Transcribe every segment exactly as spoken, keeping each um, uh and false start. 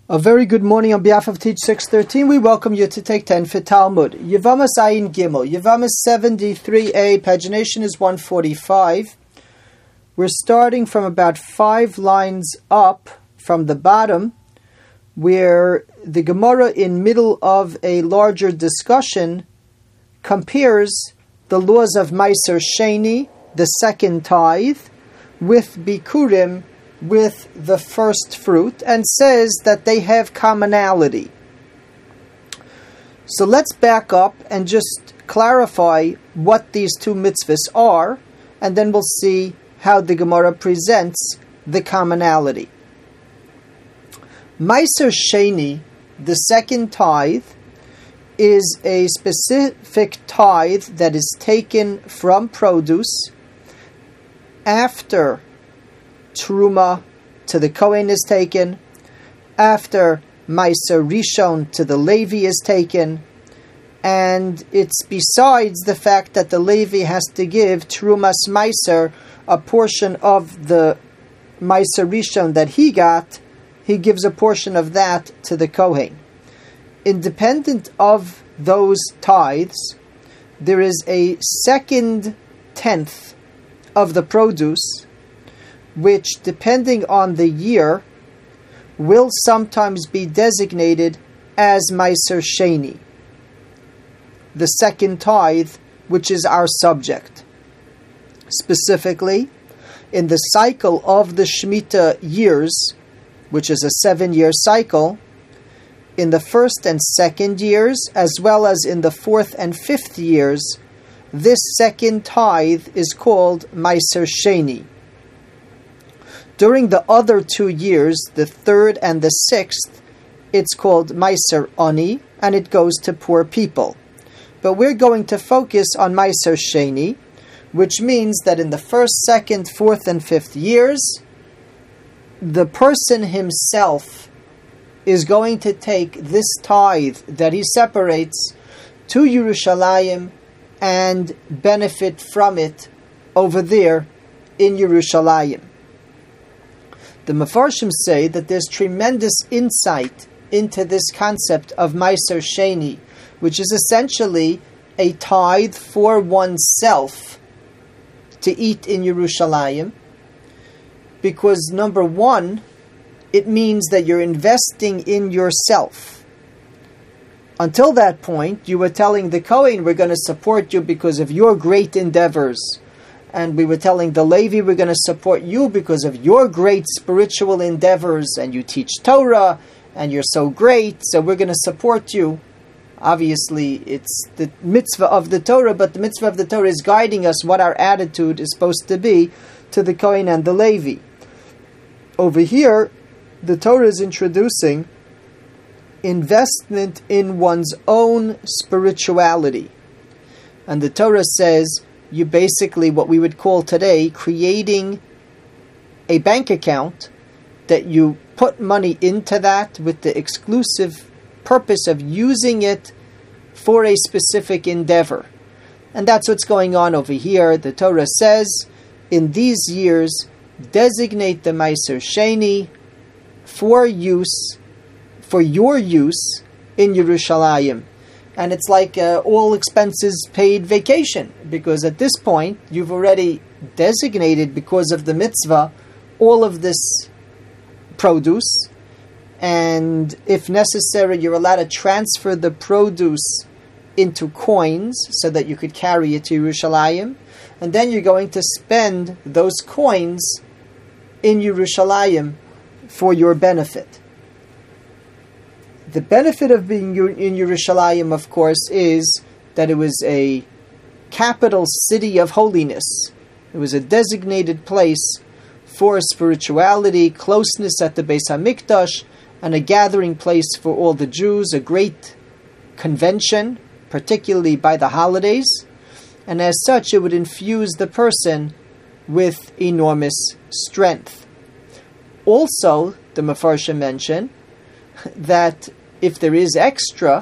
A very good morning on behalf of Teach six thirteen. We welcome you to take ten for Talmud. Yevamos Ayin Gimel. Yevamos seventy-three a, pagination is one forty-five. We're starting from about five lines up from the bottom, where the Gemara, in middle of a larger discussion, compares the laws of Meiser Sheni, the second tithe, with Bikurim, with the first fruit, and says that they have commonality. So let's back up and just clarify what these two mitzvahs are, and then we'll see how the Gemara presents the commonality. Meiser Sheni, the second tithe, is a specific tithe that is taken from produce after Truma to the Kohen is taken, after Meiser Rishon to the Levi is taken, and it's besides the fact that the Levi has to give Trumas Meiser, a portion of the Meiser Rishon that he got, he gives a portion of that to the Kohen. Independent of those tithes, there is a second tenth of the produce, which, depending on the year, will sometimes be designated as Meiser Sheni, the second tithe, which is our subject. Specifically, in the cycle of the Shemitah years, which is a seven-year cycle, in the first and second years, as well as in the fourth and fifth years, this second tithe is called Meiser Sheni. During the other two years, the third and the sixth, it's called Meiser Ani, and it goes to poor people. But we're going to focus on Meiser Sheni, which means that in the first, second, fourth, and fifth years, the person himself is going to take this tithe that he separates to Yerushalayim and benefit from it over there in Yerushalayim. The Mefarshim say that there's tremendous insight into this concept of Meiser Sheni, which is essentially a tithe for oneself to eat in Yerushalayim, because number one, it means that you're investing in yourself. Until that point, you were telling the Kohen, we're going to support you because of your great endeavors. And we were telling the Levi, we're going to support you because of your great spiritual endeavors, and you teach Torah, and you're so great, so we're going to support you. Obviously, it's the mitzvah of the Torah, but the mitzvah of the Torah is guiding us what our attitude is supposed to be to the Kohen and the Levi. Over here, the Torah is introducing investment in one's own spirituality. And the Torah says, you basically, what we would call today, creating a bank account that you put money into that with the exclusive purpose of using it for a specific endeavor. And that's what's going on over here. The Torah says, in these years, designate the Meiser Sheni for use, for your use in Yerushalayim. And it's like uh, all expenses paid vacation, because at this point, you've already designated, because of the mitzvah, all of this produce. And if necessary, you're allowed to transfer the produce into coins so that you could carry it to Yerushalayim. And then you're going to spend those coins in Yerushalayim for your benefit. The benefit of being in Yerushalayim, of course, is that it was a capital city of holiness. It was a designated place for spirituality, closeness at the Beis HaMikdash, and a gathering place for all the Jews, a great convention, particularly by the holidays. And as such, it would infuse the person with enormous strength. Also, the Mefarshim mention that if there is extra,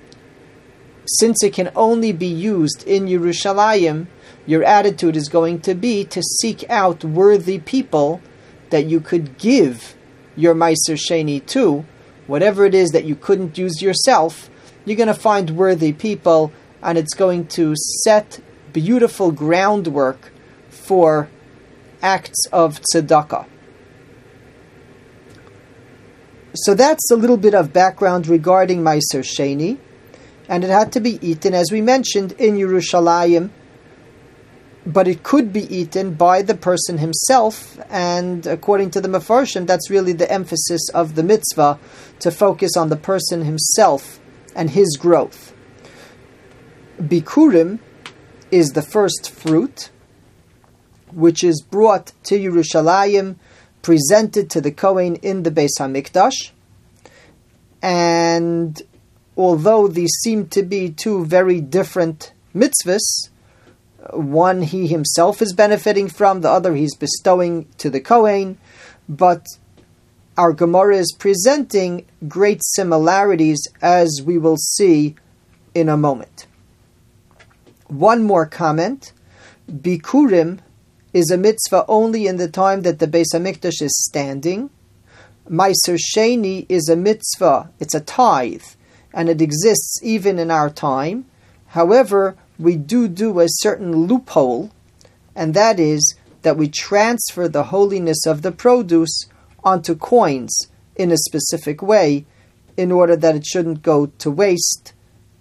since it can only be used in Yerushalayim, your attitude is going to be to seek out worthy people that you could give your Meiser Sheni to, whatever it is that you couldn't use yourself, you're going to find worthy people, and it's going to set beautiful groundwork for acts of tzedakah. So that's a little bit of background regarding Meiser Sheni, and it had to be eaten, as we mentioned, in Yerushalayim, but it could be eaten by the person himself, and according to the Mefarshim, that's really the emphasis of the mitzvah, to focus on the person himself and his growth. Bikurim is the first fruit, which is brought to Yerushalayim, presented to the Kohen in the Beis HaMikdash. And although these seem to be two very different mitzvahs, one he himself is benefiting from, the other he's bestowing to the Kohen, but our Gemara is presenting great similarities, as we will see in a moment. One more comment. Bikurim is a mitzvah only in the time that the Beis HaMikdash is standing. Meiser Sheni is a mitzvah, it's a tithe, and it exists even in our time. However, we do do a certain loophole, and that is that we transfer the holiness of the produce onto coins in a specific way in order that it shouldn't go to waste.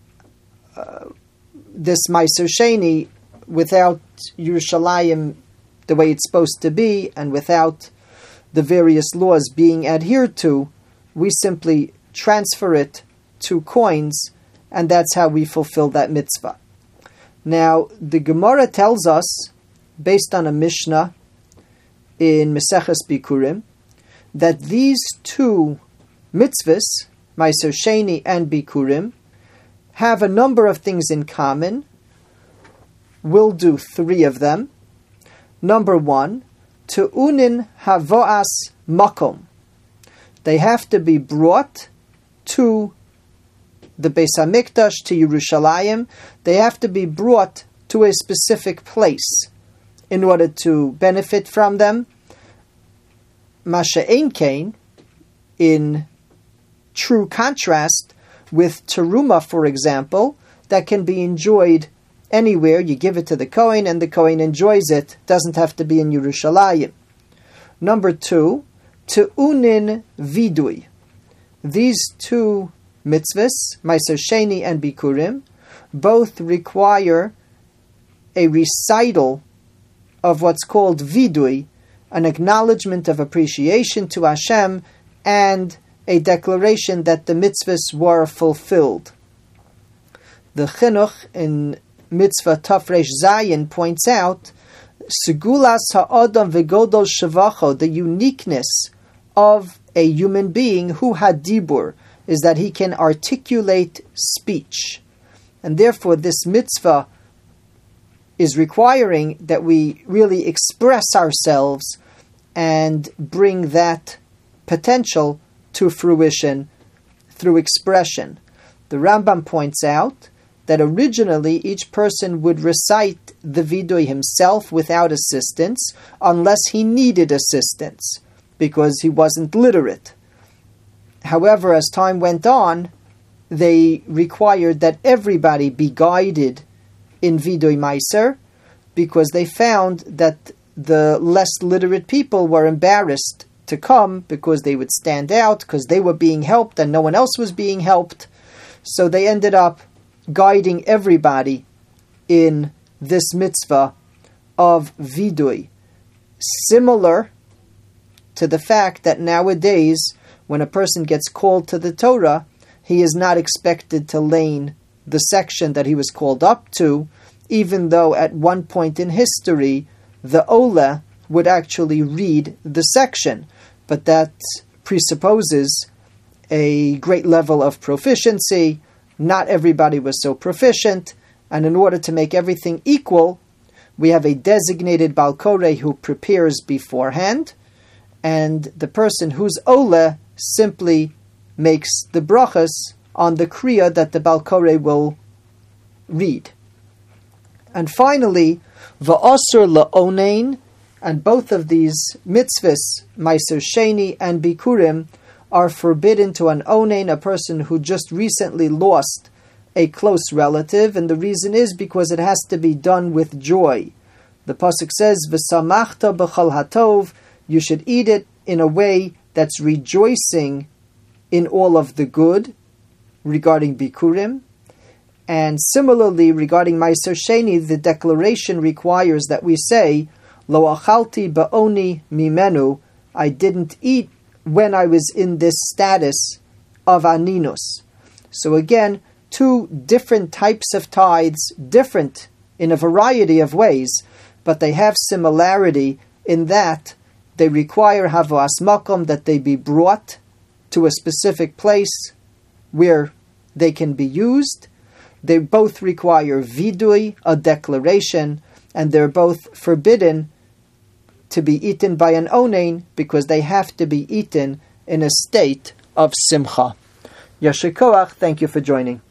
Uh, this Meiser Sheni, without Yerushalayim the way it's supposed to be, and without the various laws being adhered to, we simply transfer it to coins, and that's how we fulfill that mitzvah. Now, the Gemara tells us, based on a Mishnah in Meseches Bikurim, that these two mitzvahs, Meiser Sheni and Bikurim, have a number of things in common. We'll do three of them. Number one, Te'unin havoas makom. They have to be brought to the Beis HaMikdash, to Yerushalayim. They have to be brought to a specific place in order to benefit from them. Masha ein kain, in true contrast with teruma, for example, that can be enjoyed anywhere. You give it to the Kohen and the Kohen enjoys it. Doesn't have to be in Yerushalayim. Number two, Te'unin vidui. These two mitzvahs, Meiser Sheni and Bikurim, both require a recital of what's called vidui, an acknowledgement of appreciation to Hashem, and a declaration that the mitzvahs were fulfilled. The Chinuch in Mitzvah Tafresh Zayin points out Segulas ha'adam v'godol shevacho, the uniqueness of a human being who had dibur, is that he can articulate speech. And therefore this mitzvah is requiring that we really express ourselves and bring that potential to fruition through expression. The Rambam points out that originally each person would recite the vidui himself without assistance, unless he needed assistance, because he wasn't literate. However, as time went on, they required that everybody be guided in vidui meiser, because they found that the less literate people were embarrassed to come because they would stand out, because they were being helped and no one else was being helped. So they ended up guiding everybody in this mitzvah of vidui. Similar to the fact that nowadays, when a person gets called to the Torah, he is not expected to lane the section that he was called up to, even though at one point in history, the Ola would actually read the section. But that presupposes a great level of proficiency. Not everybody was so proficient, and in order to make everything equal, we have a designated Balkoreh who prepares beforehand, and the person who's Ola simply makes the brachas on the kriya that the Balkoreh will read. And finally, va'asur la'onein, and both of these mitzvahs, Meiser Sheni and Bikurim, are forbidden to an onein, a person who just recently lost a close relative, and the reason is because it has to be done with joy. The pasuk says, "V'samachta b'chal hatov," you should eat it in a way that's rejoicing in all of the good regarding bikurim. And similarly, regarding Ma'aser Sheni, the declaration requires that we say, "Lo achalti ba'oni mimenu," I didn't eat when I was in this status of aninus. So again, two different types of tithes, different in a variety of ways, but they have similarity in that they require havas makom, that they be brought to a specific place where they can be used. They both require vidui, a declaration, and they're both forbidden to be eaten by an onein because they have to be eaten in a state of simcha. Yasher koach, thank you for joining.